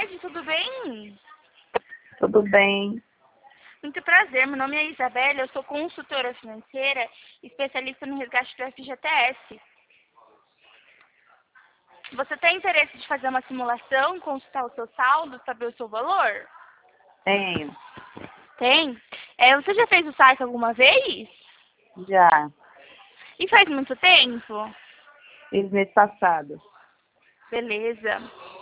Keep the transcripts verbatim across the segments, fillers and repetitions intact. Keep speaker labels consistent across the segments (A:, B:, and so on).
A: tarde, tudo bem?
B: Tudo bem?
A: Muito prazer, meu nome é Isabela, eu sou consultora financeira, especialista no resgate do F G T S. Você tem interesse de fazer uma simulação, consultar o seu saldo, saber o seu valor?
B: Tenho.
A: Tem? É, você já fez o saque alguma vez?
B: Já.
A: E faz muito tempo?
B: Fiz mês passado.
A: Beleza.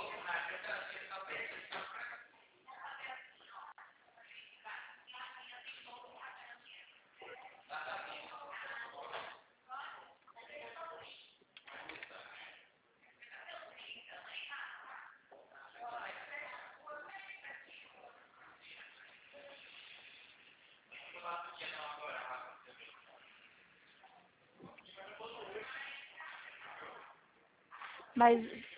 A: Mas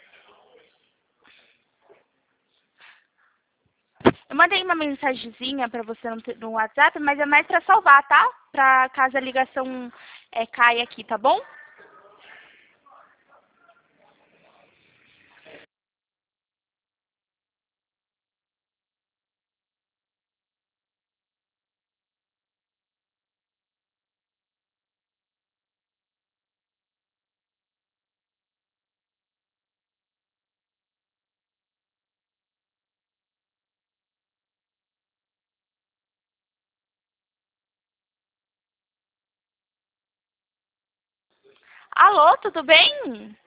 A: eu mandei uma mensagenzinha para você no, te- no WhatsApp, mas é mais para salvar, tá? Para caso a ligação é, caia aqui, tá bom? Alô, tudo bem?